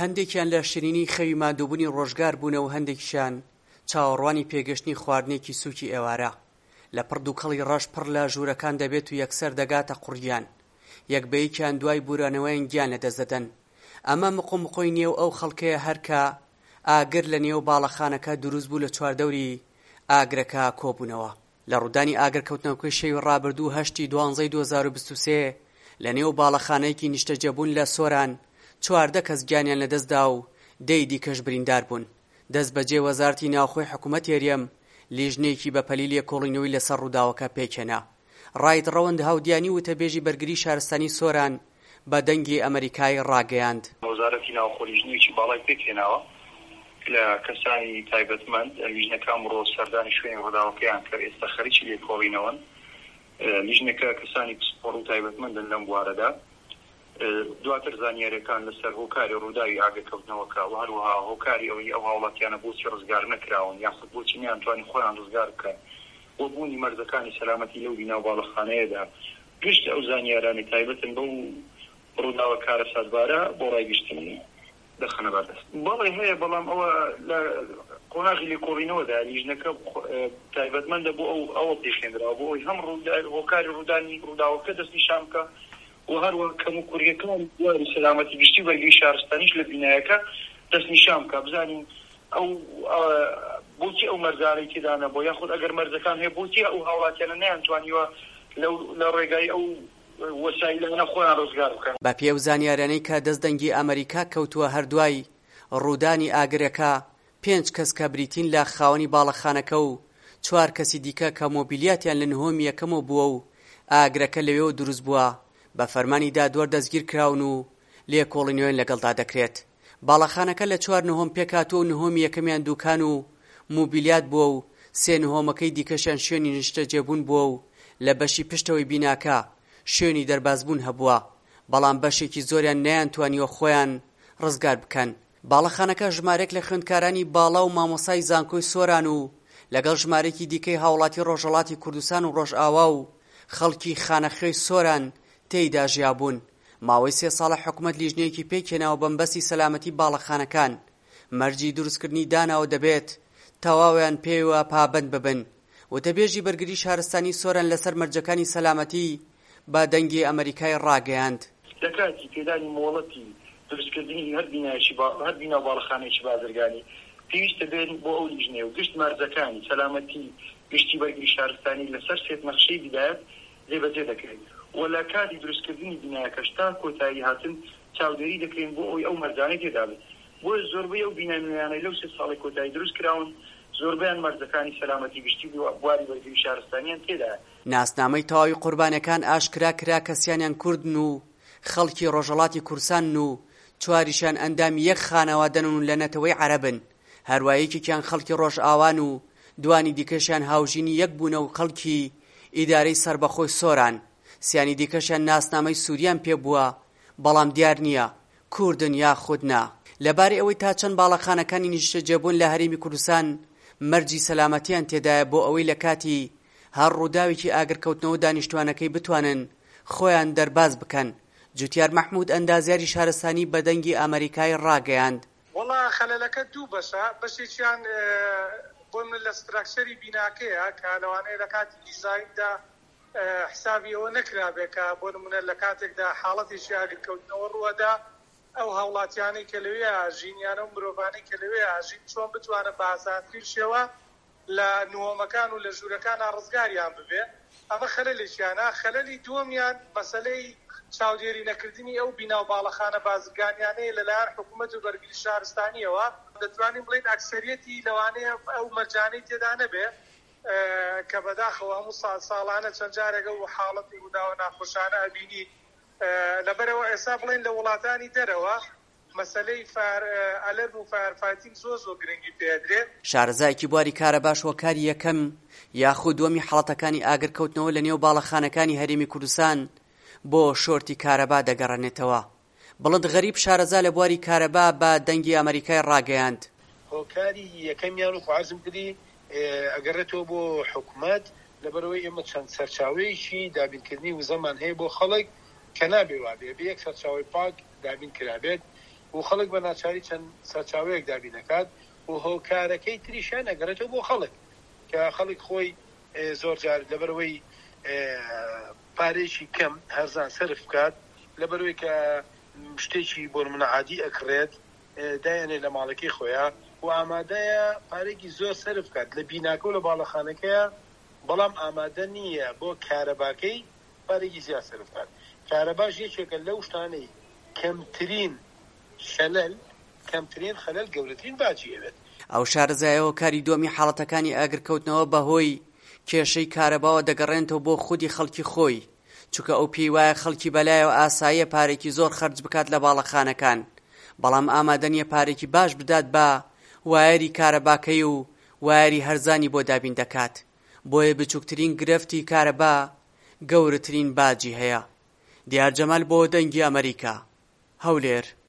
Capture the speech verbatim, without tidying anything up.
هەندێکیان لە شیرینی خەوی مادووبوونی ڕۆژگار بوونەوە، هەندێکیشان چاوەڕوانی پێگەشتنی خواردنێکی سووکی ئێوارە. لە پڕد و کەڵی ڕەش پڕ لە ژوورەکان دەبێت و یەکسەر دەگاتە قوڕیان، یەکبەیەکیان دوای بورانەوەیان گیان لەدەست دەدەن. ئەمە مقۆمقۆی نێو ئەو خەڵکەیە هەرکە ئاگر لە نێو باڵەخانەکە دروست بوو لە چواردەوری ئاگرەکە کۆبوونەوە. لە ڕوودانی ئاگرکەوتنەوەکەی شەوی ڕابردوو هەشتی دوانزەی دوو هەزار و بیست و سێ لە نێو باڵەخانەیەکی نیشتەجێبوون لە سۆران چواردە کەس گیانیان لەدەستدا و دەی دیکەش بریندار بوون. دەست بەجێ وەزارەتی ناوخۆی حکوومەت هێریەم لیژنێکی بەپەلی لێکۆڵینەوەی لەسەر ڕووداوەکە پێکێنا. ڕاید ڕەوەند هاودیانی وتەبێژی بەرگری شارستانی سۆران بە دەنگی ئەمریکای ڕاگەیاند. وەزارەتی ناوخۆ لیژنێکی باڵای پێکێناوە لە کەسانی تایبەتمەند لیژنەکە ئەمڕۆ سەردانی شوێنی ڕووداوەکەیان کرد. ئێستا خەریکی لێکۆڵینەوەن. لیژنەکە کەسانی پسپۆڕ و تایبەتمەندن لەم بوارەدا. دواتر زانیاریەکان لەسەر هۆکاری ڕووداوی ئاگرکەوتنەوەکە و هەروەها هۆکاری ئەوەی ئەو هاوڵاتیانە بۆچی ڕزگار نەکراون یاخود بۆچی نەیانتوانی خۆیان ڕزگار بکەن بۆ بوونی مەرزەکانی سەلامەتی لەو بیناو باڵەخانەیەدا. گشت ئەو زانیارانی تایبەتن بەو ڕووداوە کارە سازبارە بۆ ڕایگەشتنی دەخەنە بەردەست. بەڵێ هەیە، بەڵام ئەوە لە قۆناغی لێکۆڵینەوەدا لیژنەکە تایبەتمەندە بۆ ئەو ئەوە پێشێنراوە بۆ ئەوی هەم هۆکاری ڕوودانی ڕووداوەکە دەستنیشان بکە و هەروەها کەم و کوڕیەکان دوای سەلامەتی گشتی و بەرگری شارستانیش لە بینایەکە دەستنیشان بکە، بزانین ئەو بۆچی ئەو مەرزانەی تێدا نەبووە، یاخود ئەگەر مەرزەکان هەیە بۆچی ئەو هاوڵاتیانە نەیانتوانیوە لە ڕێگای ئەو وەسایلانە خۆیان ڕزگار بکەن. بە پێو زانیاریانەی کە دەستدەنگی ئەمریکا کەوتووە هەردوای ڕوودانی ئاگرەکە، پێنج کەس کە بریتین لە خاوەنی باڵەخانەکە و چوار کەسی دیکە کە مۆبیلیاتیان لە نهۆمی یەکەمەوە بووە و ئاگرەکە لەوێەوە دروست بووە بە فەرمانی دادوەر دەستگیر کراون و لێکۆڵینەوەیان لەگەڵدا دەکرێت. باڵەخانەکە لە چوار نهۆم پێکهاتووە و نهۆمی یەکەمیان دوکان و موبیلیات بووە و سێ نهۆمەکەی دیکەشیان شوێنی نیشتەجێبوون بووە و لە بەشی پشتەوەی بیناکە شوێنی دەربازبوون هەبووە، بەڵام بەشێکی زۆریان نەیانتوانیوە خۆیان ڕزگار بکەن. باڵەخانەکە ژمارەیەک لە خوێندکارانی باڵا و مامۆسای زانکۆی سۆران و لەگەڵ ژمارەیەکی دیکەی هاوڵاتی ڕۆژهەڵاتی کوردستان و ڕۆژئاوا و خەڵکی خانەخوێی سۆران تێیدا ژیابوون. ماوەی سێ ساڵە حکوومەت لیژنەیەکی پێکێناوە بەمبەستی سەلامەتی باڵەخانەکان. مەرجی دروستکردنی داناوە دەبێت تەواویان پێوە پابەند ببن. وتەبێژی بەرگری شارستانی سۆران لەسەر مەرجەکانی سەلامەتی بە دەنگی ئەمریکای ڕاگەیاند. لە کاتی پێدانی مۆڵەتی دروستکردنی هەر بینایەکی هەر بینا باڵەخانەیەکی بازرگانی پێویستە بێن بۆ ئەو لیژنێ و گشت مەرجەکانی سەلامەتی گشتی بەرگری شارستانی لەسەر سێت نەخشەی بدایەت جێبەجێ دەکرێت و لە کاتی دروستکردنی بینایەکەش تا کۆتایی هاتن چاودێری دەکرێن بۆ ئەوی ئەو مەرجانەی تێدا بێت. بۆ زۆربەی ئەو بینای نوێیانەی لەو سێ ساڵی کۆتایی دروست کراون زۆربیان مەرجەکانی سەلامەتی گشتی بواری بەرگری شارستانیان تێدایە. ناسنامەی تەواوی قوربانەکان ئاشکرا کرا کەسیانیان کوردن و خەڵکی ڕۆژهەڵاتی کورسان و چواریشان ئەندامی یەک خانەوادەن و لە نەتەوەی عەرەبن. هەروایەکێکیان خەڵکی ڕۆژئاوان و دوانی دیکەشیان هاوژینی یەک بوونە و خەڵکی ئیدارەی سربەخۆی سۆران. سیانی دیکەشیان ناسنامەی سووریان پێ بووە، بەڵام دیار نییە کوردن یاخود نا. لەبارەی ئەوەی تا چەند باڵەخانەکانی نیشتەجێبوون لە هەرێمی کوردستان مەرجی سەلامەتیان تێدایە بۆ ئەوەی لە کاتی هەر ڕووداوێکی ئاگرکەوتنەوە دانیشتوانەکەی بتوانن خۆیان دەرباز بکەن. جوتیار مەحموود ئەندازیاری شارستانی بە دەنگی ئەمریکای ڕاگەیاند. وەڵا خەلەلەکە دوو بەشە، بەشێکیان بۆ من لە ستراکچەری بیناکەیە کە لەوانەیە لە کاتی دیزایندا حسابی ئەوە نەکرابێت کە بۆ نمونە لە کاتێکدا حاڵەتێکی ئاگرکەوتنەوە ڕووەدا ئەو هاوڵاتیانەی کە لەوێ ئاژینیانە و مرۆڤانەی کە لەوێ ئاژین چۆن بتوانە بە ئاسانترین شێوە لە نهۆمەکان و لە ژوورەکان ڕزگاریان ببێ. ئەمە خەلەلێکیانە. خەلەلی دووەمیان مەسەلەی چاودێری نەکردنی ئەو بیناو باڵەخانە بازرگانیانەیە لەلایەن حکوومەت و بەرگری شارستانیەوە. دەتوانین بڵین ئەکسەریەتی لەوانەیە ئەو مەرجانەی تێدا نەبێ کە بەداخەوە هەموو ساڵانە چەند جارێکە و حاڵەتی ڕووداوە ناخۆشانە ئەبینی. لەبەرەوە ئێستا بڵین لە وڵاتانی دەرەوە مەسەلەی ئەلەرم و فایرفایتینگ زۆر زۆر گرنگی پێدرێت. شارەزایەکی بواری کارەباش وەکاری یەکەم یاخود دووەمی حاڵەتەکانی ئاگرکەوتنەوە لە نێو باڵەخانەکانی هەرێمی کوردستان بۆ شۆرتی کارەبا دەگەڕێنێتەوە. بڵند غەریب شارەزا لە بواری کارەبا بە دەنگی ئەمریکای ڕاگەیاند. هۆکاری یەکەمیان و خوازم کردی ئەگەڕێتەوە بۆ حکوومەت لەبەرەوەی ئێمە چەند سەرچاوەیەکی دابینکردنی وزەمان هەیە بۆ خەڵک کە نابێ وابێ بە یەک سەرچاوەی پاک دابین کرابێت. و خەڵک بە ناچاری چەند سەرچاوەیەک دابین دەکات و هۆکارەکەی تریشان ئەگەڕێتەوە بۆ خەڵک کە خەڵک خۆی زۆر جار لەبەرەوەی پارێکی کەم هەرزان سەرف بکات لەبەرەوەی کە شتێکی بۆ نمونە عادی ئەکڕێت دایانێ لە ماڵەکەی خۆیان و ئامادەیە پارێکی زۆر سەرف بکات لە بیناکە و لە باڵەخانەکەیە بەڵام ئامادە نییە بۆ کارەباکەی پارێکی زیاد سەرف بکات. کارەباش یەکێکە لەو شتانەی کەمترین خەلەل کەمترین خەلەل گەورەترین باجی ئەوێت. ئەو شارەزایەوە کاری دووەمی حاڵەتەکانی ئاگرکەوتنەوە بەهۆی کێشەی کارەباوە دەگەڕێنەوە بۆ خودی خەڵکی خۆی چونکە ئەو پێی وایە خەڵکی بەلایەوە ئاساییە پارێکی زۆر خەرج بکات لە باڵەخانەکان بەڵام ئامادە نییە پارێکی باش بدات بە وایەری کارەباکەی و وایەری هەرزانی بۆ دابین دەکات بۆیە بچووکترین گرفتی کارەبا گەورەترین باجی هەیە. دیار جەمال بۆ دەنگی ئەمریکا، هەولێر.